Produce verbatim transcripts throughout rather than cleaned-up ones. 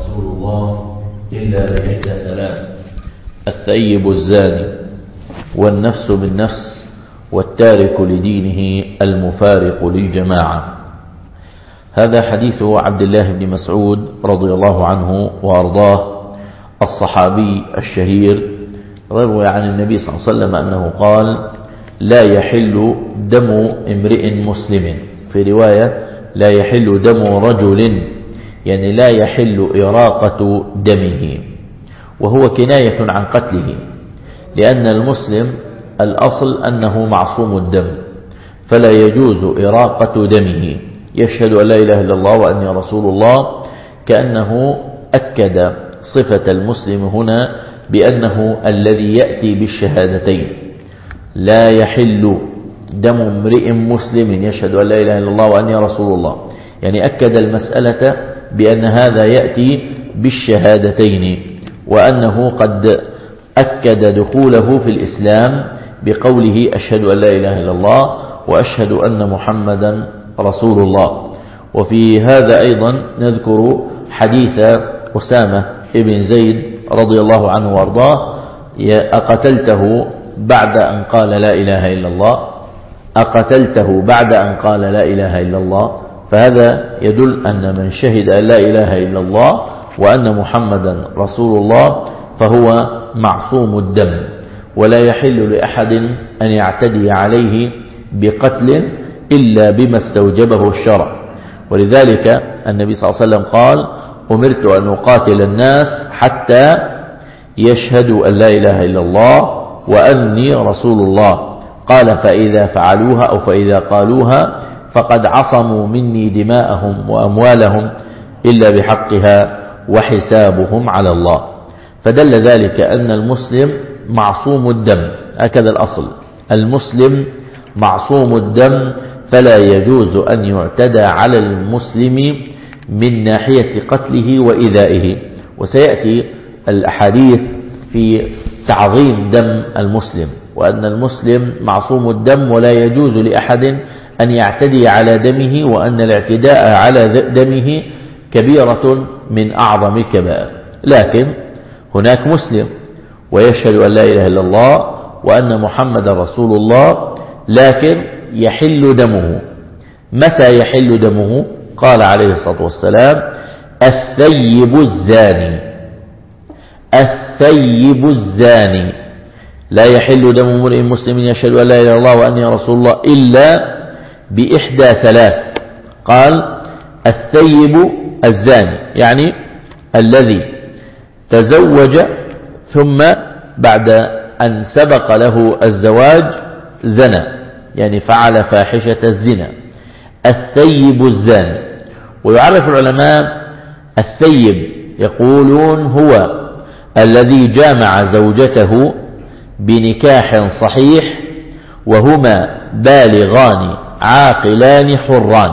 رسول الله إلا بإحدى ثلاث: الثيب الزاني، والنفس بالنفس، والتارك لدينه المفارق للجماعة. هذا حديث عبد الله بن مسعود رضي الله عنه وأرضاه الصحابي الشهير، روى عن النبي صلى الله عليه وسلم أنه قال: لا يحل دم امرئ مسلم، في رواية لا يحل دم رجل، يعني لا يحل إراقة دمه، وهو كناية عن قتله، لأن المسلم الأصل أنه معصوم الدم، فلا يجوز إراقة دمه. يشهد أن لا إله إلا الله وأني رسول الله، كأنه أكد صفة المسلم هنا بأنه الذي يأتي بالشهادتين. لا يحل دم امرئ مسلم يشهد أن لا إله إلا الله وأني رسول الله، يعني أكد المسألة بأن هذا يأتي بالشهادتين، وأنه قد أكد دخوله في الإسلام بقوله: أشهد أن لا إله إلا الله وأشهد أن محمدا رسول الله. وفي هذا أيضا نذكر حديث أسامة بن زيد رضي الله عنه وارضاه: أقتلته بعد أن قال لا إله إلا الله، أقتلته بعد أن قال لا إله إلا الله. فهذا يدل أن من شهد أن لا إله إلا الله وأن محمدا رسول الله فهو معصوم الدم، ولا يحل لأحد أن يعتدي عليه بقتل إلا بما استوجبه الشرع. ولذلك النبي صلى الله عليه وسلم قال: أمرت أن أقاتل الناس حتى يشهدوا أن لا إله إلا الله وأني رسول الله. قال: فإذا فعلوها أو فإذا قالوها فقد عصموا مني دماءهم وأموالهم إلا بحقها وحسابهم على الله. فدل ذلك أن المسلم معصوم الدم، هكذا الأصل، المسلم معصوم الدم، فلا يجوز أن يعتدى على المسلم من ناحية قتله وإيذائه. وسيأتي الأحاديث في تعظيم دم المسلم، وأن المسلم معصوم الدم ولا يجوز لأحد أن يعتدي على دمه، وأن الاعتداء على دمه كبيرة من أعظم الكبائر. لكن هناك مسلم ويشهد أن لا إله إلا الله وأن محمد رسول الله، لكن يحل دمه. متى يحل دمه؟ قال عليه الصلاة والسلام: الثيب الزاني. الثيب الزاني لا يحل دم امرئ مسلم يشهد أن لا إله إلا الله وأني رسول الله إلا بإحدى ثلاث. قال: الثيب الزاني، يعني الذي تزوج ثم بعد أن سبق له الزواج زنى، يعني فعل فاحشة الزنا، الثيب الزاني. ويعرف العلماء الثيب، يقولون هو الذي جامع زوجته بنكاح صحيح وهما بالغان عاقلان حران.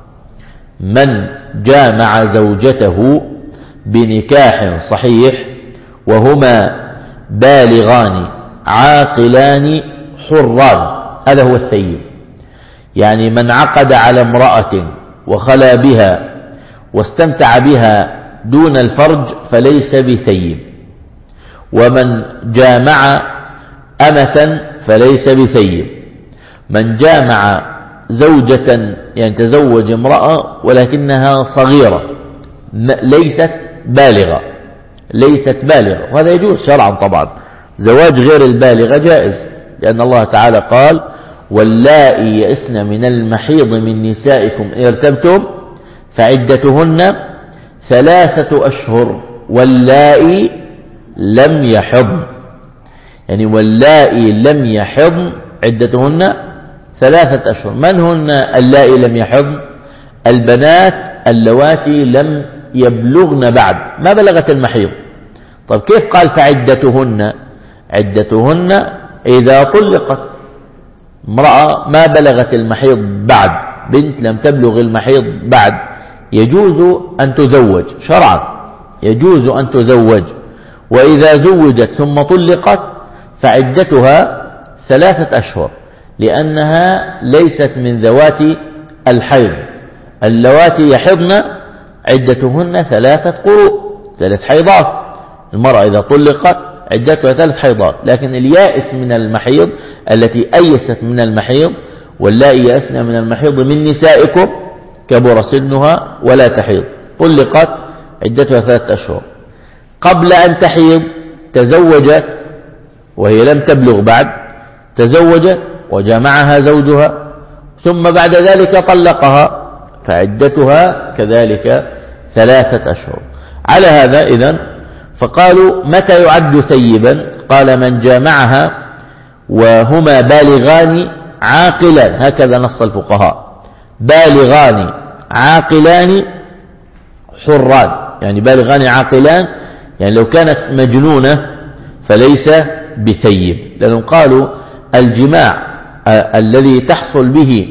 من جامع زوجته بنكاح صحيح وهما بالغان عاقلان حران، هذا هو الثيب. يعني من عقد على امرأة وخلا بها واستمتع بها دون الفرج فليس بثيب، ومن جامع أمة فليس بثيب. من جامع زوجة، يعني تزوج امرأة ولكنها صغيرة ليست بالغة، ليست بالغة، وهذا يجوز شرعا طبعا. زواج غير البالغة جائز، لأن الله تعالى قال: واللائي يئسن من المحيض من نسائكم إن ارتبتم فعدتهن ثلاثة أشهر واللائي لم يحضن، يعني واللائي لم يحضن عدتهن ثلاثة أشهر. من هن اللائي لم يحضن؟ البنات اللواتي لم يبلغن بعد، ما بلغت المحيض. طيب كيف قال فعدتهن؟ عدتهن إذا طلقت. امرأة ما بلغت المحيض بعد، بنت لم تبلغ المحيض بعد، يجوز أن تزوج شرعا، يجوز أن تزوج. وإذا زوجت ثم طلقت فعدتها ثلاثة أشهر، لأنها ليست من ذوات الحيض. اللواتي يحضن عدتهن ثلاثة قروء، ثلاث حيضات. المرأة إذا طلقت عدتها ثلاث حيضات. لكن اليائس من المحيض، التي أيست من المحيض، واللائي يأسن من المحيض من نسائكم كبر سنها ولا تحيض، طلقت عدتها ثلاثة أشهر. قبل أن تحيض تزوجت وهي لم تبلغ بعد، تزوجت وجامعها زوجها، ثم بعد ذلك طلقها، فعدتها كذلك ثلاثة أشهر. على هذا إذن فقالوا متى يعد ثيبا؟ قال من جامعها وهما بالغان عاقلان، هكذا نص الفقهاء، بالغان عاقلان حران. يعني بالغان عاقلان، يعني لو كانت مجنونة فليس بثيب، لأنهم قالوا الجماع الذي تحصل به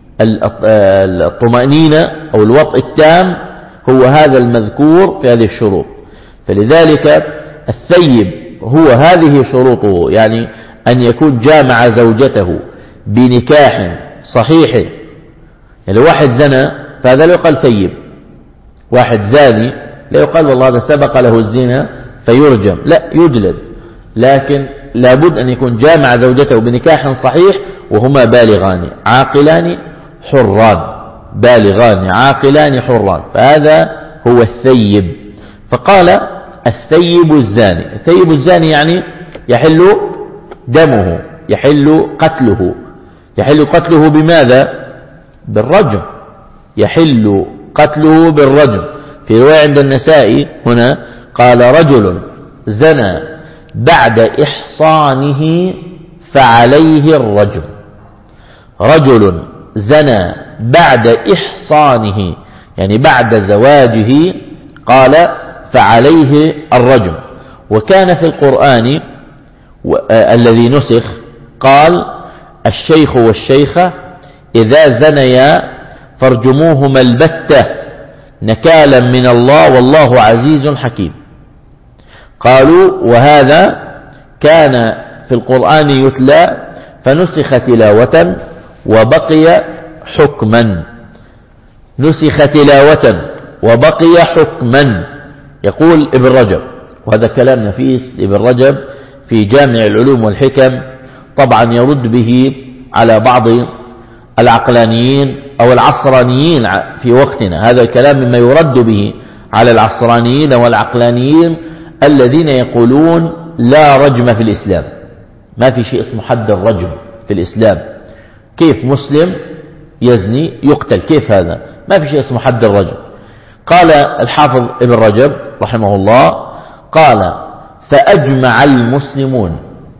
الطمأنينة أو الوطء التام هو هذا المذكور في هذه الشروط. فلذلك الثيب هو هذه شروطه، يعني أن يكون جامع زوجته بنكاح صحيح. يعني واحد زنى فهذا لا يقال ثيب، واحد زاني لا يقال والله هذا سبق له الزنا فيرجم، لا يجلد، لكن لابد أن يكون جامع زوجته بنكاح صحيح وهما بالغان عاقلان حران، بالغان عاقلان حران، فهذا هو الثيب. فقال الثيب الزاني، الثيب الزاني يعني يحل دمه، يحل قتله. يحل قتله بماذا؟ بالرجم، يحل قتله بالرجم. في رواية عند النسائي هنا قال رجل زنى بعد إحصانه فعليه الرجم، رجل زنى بعد إحصانه يعني بعد زواجه قال فعليه الرجم. وكان في القرآن الذي نسخ قال الشيخ والشيخة إذا زنيا فارجموهما البتة نكالا من الله والله عزيز حكيم. قالوا وهذا كان في القرآن يتلى فنسخ تلاوة وبقي حكما، نسخ تلاوة وبقي حكما. يقول ابن رجب، وهذا كلام نفيس ابن رجب في جامع العلوم والحكم، طبعا يرد به على بعض العقلانيين أو العصرانيين في وقتنا. هذا الكلام مما يرد به على العصرانيين والعقلانيين الذين يقولون لا رجم في الإسلام، ما في شيء اسمه حد الرجم في الإسلام. كيف مسلم يزني يقتل؟ كيف هذا؟ ما في شيء اسمه حد الرجم. قال الحافظ ابن رجب رحمه الله قال فأجمع المسلمون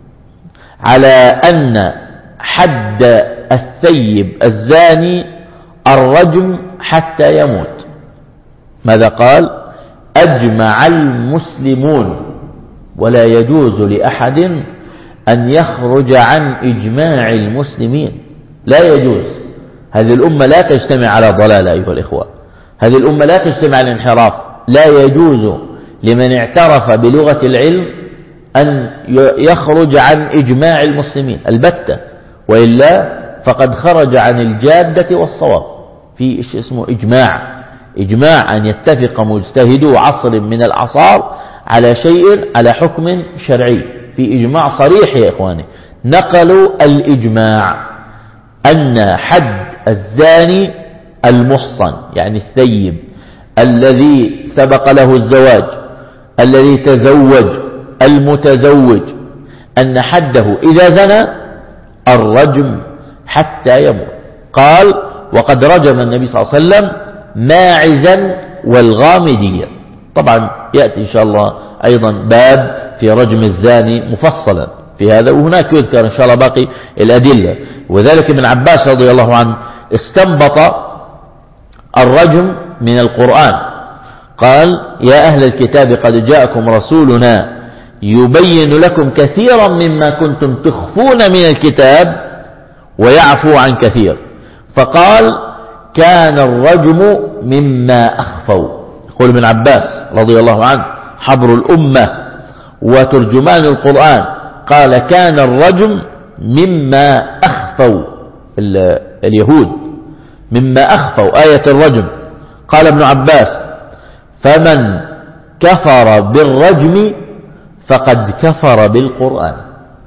على أن حد الثيب الزاني الرجم حتى يموت. ماذا قال؟ أجمع المسلمون، ولا يجوز لأحد أن يخرج عن إجماع المسلمين، لا يجوز. هذه الأمة لا تجتمع على ضلال أيها الإخوة، هذه الأمة لا تجتمع على انحراف. لا يجوز لمن اعترف بلغة العلم أن يخرج عن إجماع المسلمين البتة، وإلا فقد خرج عن الجادة والصواب. في إيش اسمه إجماع، إجماع أن يتفق مجتهدو عصر من الأعصار على شيء، على حكم شرعي، في إجماع صريح يا إخواني. نقلوا الإجماع أن حد الزاني المحصن يعني الثيب الذي سبق له الزواج، الذي تزوج، المتزوج، أن حده إذا زنى الرجم حتى يموت. قال وقد رجم النبي صلى الله عليه وسلم ماعزا والغامدية. طبعا يأتي إن شاء الله أيضا باب في رجم الزاني مفصلا في هذا، وهناك يذكر إن شاء الله باقي الأدلة. وذلك ابن عباس رضي الله عنه استنبط الرجم من القرآن، قال يا أهل الكتاب قد جاءكم رسولنا يبين لكم كثيرا مما كنتم تخفون من الكتاب ويعفو عن كثير. فقال كان الرجم مما أخفوا. يقول ابن عباس رضي الله عنه حبر الأمة وترجمان القرآن، قال كان الرجم مما أخفوا اليهود، مما أخفوا آية الرجم. قال ابن عباس فمن كفر بالرجم فقد كفر بالقرآن.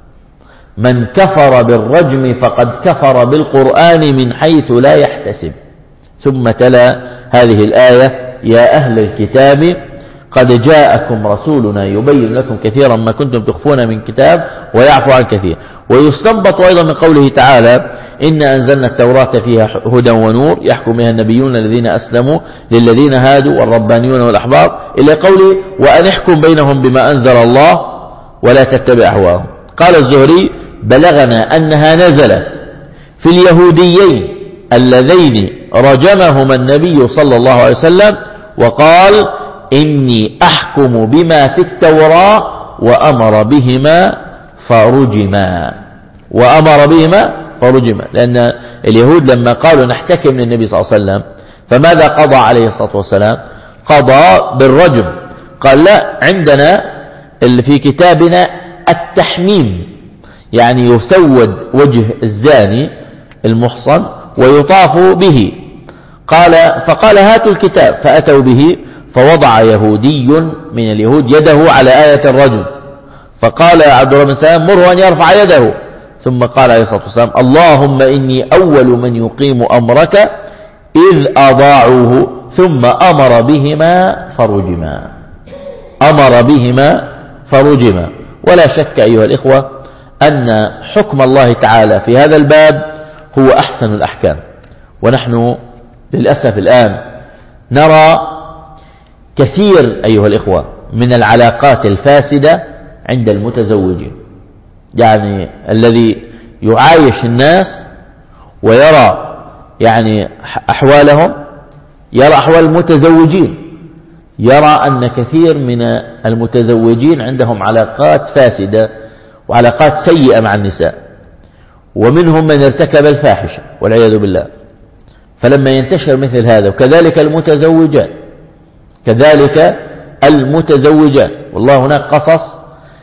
من كفر بالرجم فقد كفر بالقرآن من حيث لا يحتسب. ثم تلا هذه الآية: يا أهل الكتاب قد جاءكم رسولنا يبين لكم كثيرا ما كنتم تخفون من كتاب ويعفو عن كثير. ويستنبط أيضا من قوله تعالى: إنا أنزلنا التوراة فيها هدى ونور يحكم بها النبيون الذين أسلموا للذين هادوا والربانيون والأحبار، إلى قوله: وأن احكم بينهم بما أنزل الله ولا تتبع أهواءهم. قال الزهري: بلغنا أنها نزلت في اليهوديين اللذين رجمهما النبي صلى الله عليه وسلم وقال: إني أحكم بما في التوراة وأمر بهما فرجما. وأمر بهما فرجما، لأن اليهود لما قالوا نحتكم للنبي صلى الله عليه وسلم فماذا قضى عليه الصلاة والسلام؟ قضى بالرجم. قال: لا، عندنا اللي في كتابنا التحميم، يعني يسود وجه الزاني المحصن ويطاف به. قال فقال: هاتوا الكتاب، فأتوا به، فوضع يهودي من اليهود يده على آية الرجم، فقال عبد الله بن سلام: مره أن يرفع يده. ثم قال عليه الصلاة والسلام: اللهم إني أول من يقيم أمرك إذ أضاعوه، ثم أمر بهما فرجما. أمر بهما فرجما. ولا شك أيها الإخوة أن حكم الله تعالى في هذا الباب هو أحسن الأحكام. ونحن للأسف الآن نرى كثير أيها الإخوة من العلاقات الفاسدة عند المتزوجين، يعني الذي يعايش الناس ويرى يعني أحوالهم، يرى أحوال المتزوجين، يرى أن كثير من المتزوجين عندهم علاقات فاسدة وعلاقات سيئة مع النساء، ومنهم من ارتكب الفاحشة والعياذ بالله. فلما ينتشر مثل هذا، وكذلك المتزوجات كذلك المتزوجات والله هناك قصص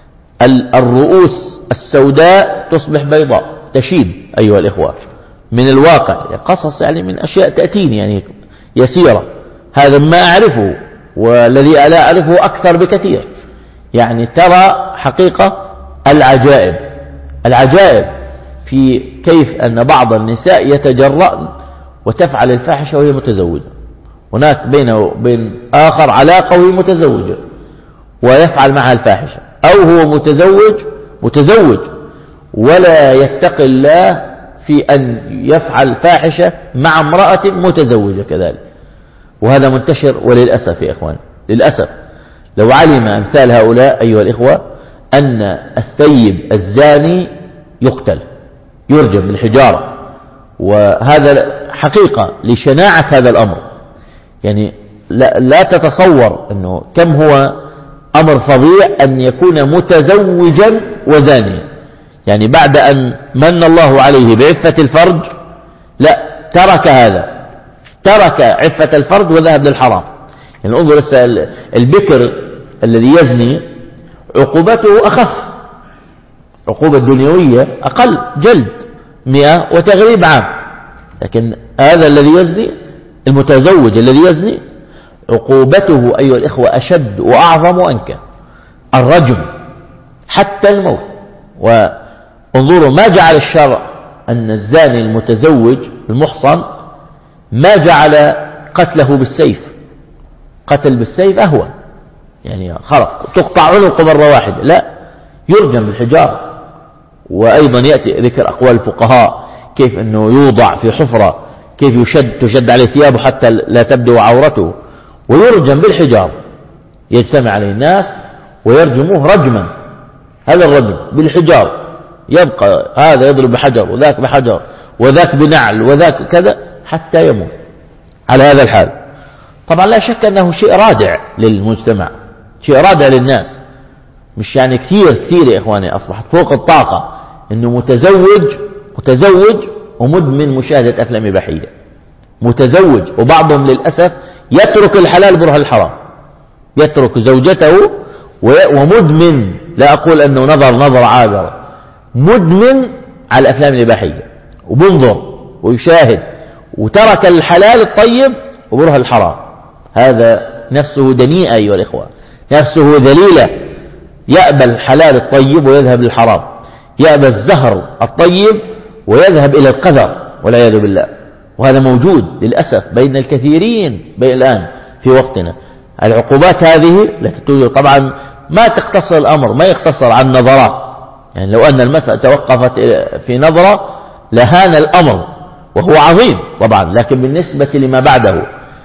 الرؤوس السوداء تصبح بيضاء، تشيد أيها الإخوة من الواقع، قصص يعني من أشياء تأتيني يعني يسيرة، هذا ما أعرفه، والذي لا أعرفه أكثر بكثير. يعني ترى حقيقة العجائب العجائب في كيف أن بعض النساء يتجرأن وتفعل الفاحشة وهي متزوجة. هناك بينه وبين آخر علاقة وهي متزوجة ويفعل معها الفاحشة، أو هو متزوج متزوج ولا يتقي الله في أن يفعل فاحشة مع امرأة متزوجة كذلك. وهذا منتشر وللأسف يا إخوان، للأسف. لو علم أمثال هؤلاء أيها الإخوة أن الثيب الزاني يقتل يرجم بالحجارة، وهذا حقيقة لشناعة هذا الأمر. يعني لا, لا تتصور أنه كم هو أمر فظيع أن يكون متزوجا وزانيا، يعني بعد أن من الله عليه بعفة الفرج لا ترك هذا، ترك عفة الفرج وذهب للحرام. يعني انظر البكر الذي يزني عقوبته أخف، عقوبة دنيوية أقل، جلد مئة وتغريب عام. لكن هذا الذي يزني المتزوج الذي يزني عقوبته أيها الإخوة أشد وأعظم وأنكى، الرجم حتى الموت. وانظروا ما جعل الشرع أن الزاني المتزوج المحصن ما جعل قتله بالسيف، قتل بالسيف أهون، يعني خلاص تقطع عنقه مرة واحدة، لا، يرجم بالحجارة. وأيضا يأتي ذكر أقوال الفقهاء كيف أنه يوضع في حفرة، كيف يشد تشد عليه ثيابه حتى لا تبدو عورته، ويرجم بالحجارة، يجتمع عليه الناس ويرجموه رجما. هذا الرجم بالحجارة، يبقى هذا يضرب بحجر وذاك بحجر وذاك بنعل وذاك كذا حتى يموت على هذا الحال. طبعا لا شك أنه شيء رادع للمجتمع، شيء رادع للناس، مش يعني كثير كثير يا إخواني، أصبحت فوق الطاقة أنه متزوج متزوج ومدمن مشاهدة أفلام إباحية، متزوج، وبعضهم للأسف يترك الحلال بروح الحرام، يترك زوجته ومدمن، لا أقول أنه نظر نظر عابر، مدمن على الأفلام الإباحية وبنظر ويشاهد، وترك الحلال الطيب وبروح الحرام. هذا نفسه دنيئة أيها الإخوة، نفسه ذليلة، يأبى الحلال الطيب ويذهب للحرام، يأبى الزهر الطيب ويذهب إلى القذر والعياذ بالله. وهذا موجود للأسف بين الكثيرين بين الآن في وقتنا. العقوبات هذه التي توجد طبعا ما تقتصر الأمر، ما يقتصر عن نظرات، يعني لو أن المسألة توقفت في نظرة لهان الأمر، وهو عظيم طبعا، لكن بالنسبة لما بعده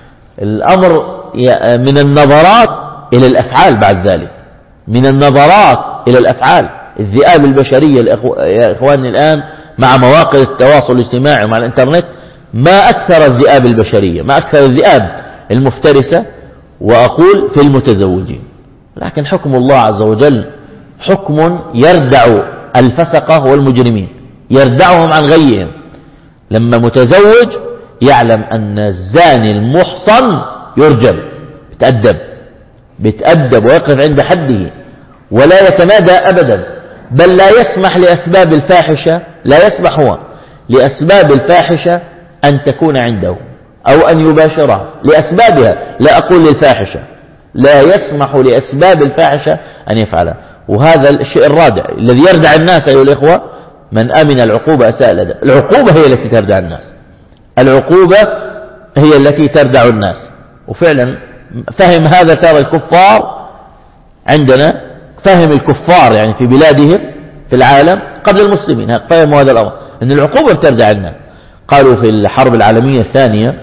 الأمر من النظرات إلى الأفعال بعد ذلك، من النظرات إلى الأفعال. الذئاب البشرية يا إخواني الآن مع مواقع التواصل الاجتماعي ومع الإنترنت ما أكثر الذئاب البشرية، ما أكثر الذئاب المفترسة، وأقول في المتزوجين. لكن حكم الله عز وجل حكم يردع الفسقة والمجرمين، يردعهم عن غيهم. لما متزوج يعلم أن الزاني المحصن يرجم، بتأدب بتأدب ويقف عند حده ولا يتمادى أبدا، بل لا يسمح لأسباب الفاحشة، لا يسمح هو لأسباب الفاحشة أن تكون عنده أو أن يباشرها لأسبابها، لا أقول للفاحشة، لا يسمح لأسباب الفاحشة أن يفعلها. وهذا الشيء الرادع الذي يردع الناس أيها الإخوة، من أمن العقوبة أساء الأدب. العقوبة هي التي تردع الناس، العقوبة هي التي تردع الناس. وفعلا فهم هذا ترى الكفار عندنا، فهم الكفار يعني في بلادهم في العالم قبل المسلمين، فهموا هذا الأمر أن العقوبة تردع الناس. قالوا في الحرب العالمية الثانية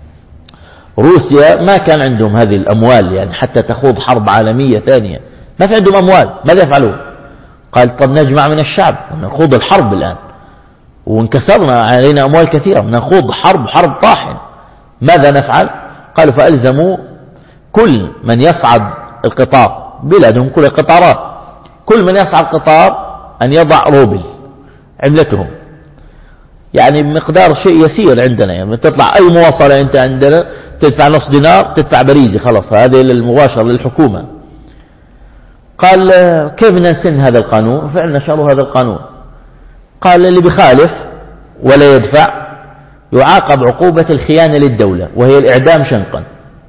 روسيا ما كان عندهم هذه الأموال يعني حتى تخوض حرب عالمية ثانية، ما في عندهم أموال، ماذا يفعلون؟ قال طب نجمع من الشعب نخوض الحرب الآن، وانكسرنا علينا أموال كثيرة، نخوض حرب حرب طاحن، ماذا نفعل؟ قالوا فألزموا كل من يصعد القطار، بلادهم كل قطارات، كل من يصعد قطار أن يضع روبل عملتهم، يعني بمقدار شيء يسير عندنا، يعني تطلع أي مواصلة أنت عندنا تدفع نص دينار، تدفع بريزي، خلاص هذه المباشرة للحكومة. قال كيف نسن هذا القانون؟ فعلا نشروا هذا القانون. قال اللي بخالف ولا يدفع يعاقب عقوبة الخيانة للدولة، وهي الإعدام شنقا،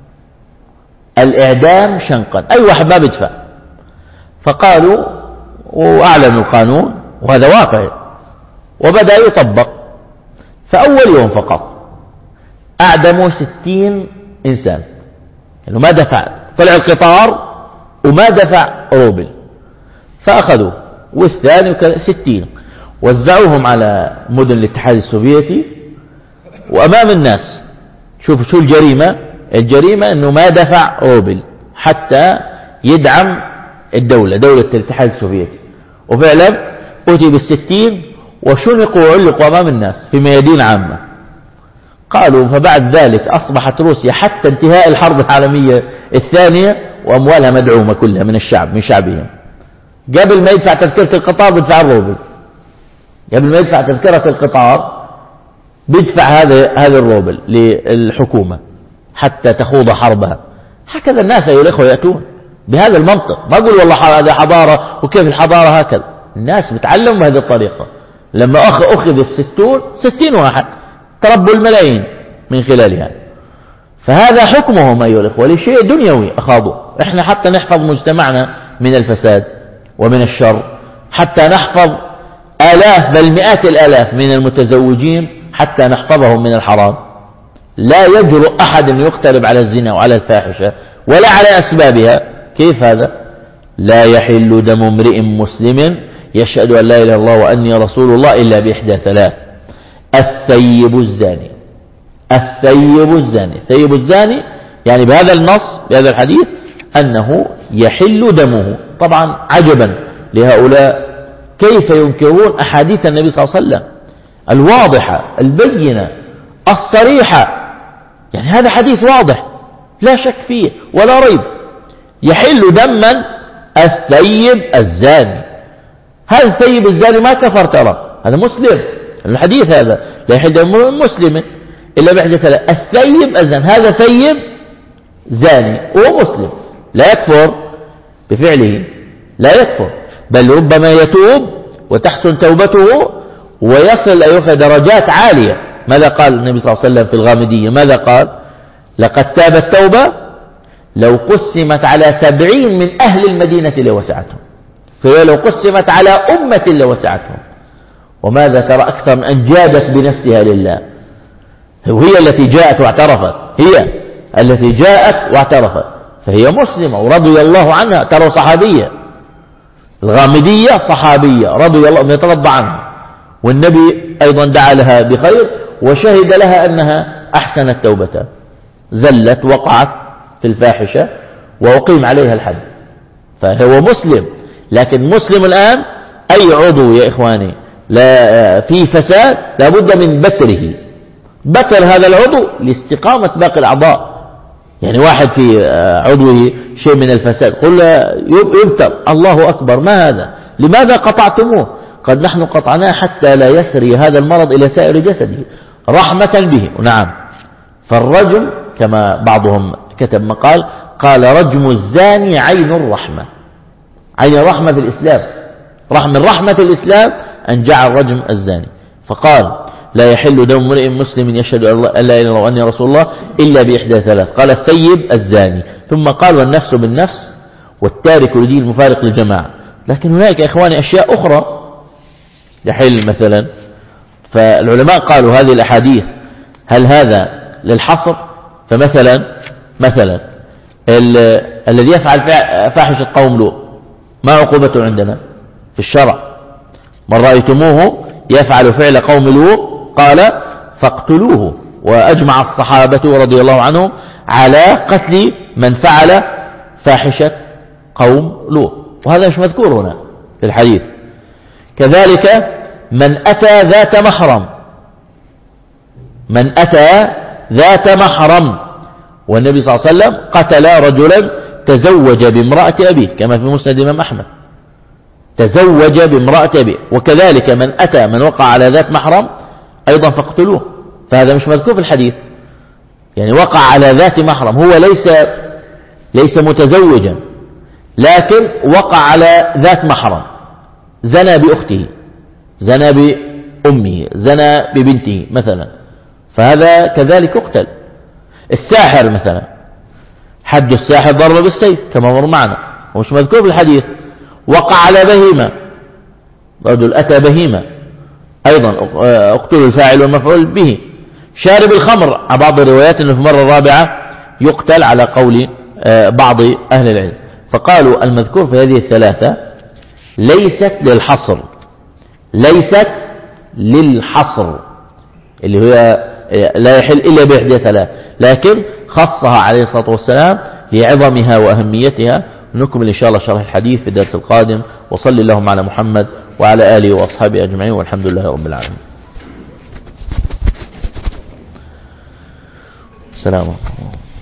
الإعدام شنقا، أي واحد ما بيدفع. فقالوا وأعلنوا القانون، وهذا واقع وبدأ يطبق. فأول يوم فقط أعدموا ستين إنسان، يعني ما دفع، طلع القطار وما دفع روبل، فأخذوا. والثاني ستين وزعوهم على مدن الاتحاد السوفيتي وأمام الناس. شوفوا شو الجريمة، الجريمة أنه ما دفع روبل حتى يدعم الدولة، دولة الاتحاد السوفيتي. وفعلا أتي بالستين وشنقوا وعلقوا أمام الناس في ميادين عامة. قالوا فبعد ذلك أصبحت روسيا حتى انتهاء الحرب العالمية الثانية وأموالها مدعومة كلها من الشعب، من شعبهم. قبل ما يدفع تذكرة القطار بيدفع الروبل، قبل ما يدفع تذكرة القطار بيدفع هذا هذا الروبل للحكومة حتى تخوض حربها. هكذا الناس أيها الأخوة يأتون بهذا المنطق. ما أقول والله هذا حضارة وكيف الحضارة هكذا، الناس بتعلم بهذه الطريقة. لما أخذ الستون ستين واحد تربوا الملايين من خلالها. فهذا حكمهم أيها الأخوة لشيء دنيوي أخاضوه. إحنا حتى نحفظ مجتمعنا من الفساد ومن الشر، حتى نحفظ آلاف بل مئات الآلاف من المتزوجين، حتى نحفظهم من الحرام. لا يجرؤ أحد أن يقترب على الزنا وعلى الفاحشة ولا على أسبابها. كيف هذا؟ لا يحل دم امرئ مسلم يشهد أن لا إله إلا الله وأني رسول الله إلا بإحدى ثلاث: الثيب الزاني. الثيب الزاني، الثيب الزاني يعني بهذا النص بهذا الحديث أنه يحل دمه. طبعا عجبا لهؤلاء كيف ينكرون أحاديث النبي صلى الله عليه وسلم الواضحة البينة الصريحة. يعني هذا حديث واضح لا شك فيه ولا ريب، يحل دما الثيب الزاني. هذا الثيب الزاني ما كفر ترى، هذا مسلم، الحديث هذا لا يحل دم مسلم إلا بإحدى ثلاث: الثيب الزاني. هذا ثيب زاني وهو مسلم، لا يكفر بفعله، لا يكفر، بل ربما يتوب وتحسن توبته ويصل أيها درجات عالية. ماذا قال النبي صلى الله عليه وسلم في الغامدية؟ ماذا قال؟ لقد تاب التوبة لو قسمت على سبعين من أهل المدينة لوسعتهم، فهي لو قسمت على أمة لوسعتهم. وماذا ترى أكثر من أن جادت بنفسها لله، وهي التي جاءت واعترفت، هي التي جاءت واعترفت، فهي مسلمة ورضي الله عنها. ترى صحابية، الغامدية صحابية رضي الله يترضى عنها، والنبي أيضا دعا لها بخير وشهد لها أنها أحسنت توبتها، زلت وقعت في الفاحشة وأقيم عليها الحد، فهو مسلم. لكن مسلم الآن أي عضو يا إخواني لا في فساد لابد من بتره، بتر هذا العضو لاستقامة باقي الأعضاء. يعني واحد في عضوه شيء من الفساد قل يبتر، الله أكبر، ما هذا؟ لماذا قطعتموه؟ قد نحن قطعناه حتى لا يسري هذا المرض إلى سائر جسده رحمة به. نعم، فالرجم كما بعضهم كتب مقال قال رجم الزاني عين الرحمة، عين الرحمة في الإسلام، من رحمة الإسلام أن جعل رجم الزاني. فقال لا يحل دم امرئ مسلم يشهد أن لا إله إلا الله وأني رسول الله إلا بإحدى ثلاث، قال الثيب الزاني، ثم قال والنفس بالنفس والتارك لدين المفارق للجماعة. لكن هناك يا إخواني أشياء أخرى يحل مثلا، فالعلماء قالوا هذه الأحاديث هل هذا للحصر؟ فمثلا مثلا الذي يفعل فاحشة قوم لوط ما عقوبته عندنا في الشرع؟ من رأيتموه يفعل فعل قوم لوط قال فاقتلوه، وأجمع الصحابة رضي الله عنهم على قتل من فعل فاحشة قوم لوط، وهذا مش مذكور هنا في الحديث. كذلك من أتى ذات محرم، من أتى ذات محرم، والنبي صلى الله عليه وسلم قتل رجلا تزوج بامرأة أبيه كما في مسند الإمام أحمد، تزوج بامرأة أبيه. وكذلك من أتى من وقع على ذات محرم أيضا فاقتلوه، فهذا مش مذكور في الحديث. يعني وقع على ذات محرم، هو ليس ليس متزوجا لكن وقع على ذات محرم، زنى بأخته، زنى بأمه، زنى ببنته مثلا، فهذا كذلك يقتل. الساحر مثلا حد الساحر ضرب بالسيف كما مر معنا ومش مذكور في الحديث. وقع على بهيمة، رجل أتى بهيمة أيضا اقتل الفاعل والمفعول به. شارب الخمر على بعض الروايات أنه في المرة الرابعة يقتل على قول بعض أهل العلم. فقالوا المذكور في هذه الثلاثة ليست للحصر، ليست للحصر اللي هي لا يحل إلا بإحدى ثلاث، لكن خصها عليه الصلاة والسلام لعظمها وأهميتها. نكمل إن شاء الله شرح الحديث في الدرس القادم، وصلي اللهم على محمد وعلى آله وأصحابه أجمعين، والحمد لله رب العالمين. السلام عليكم.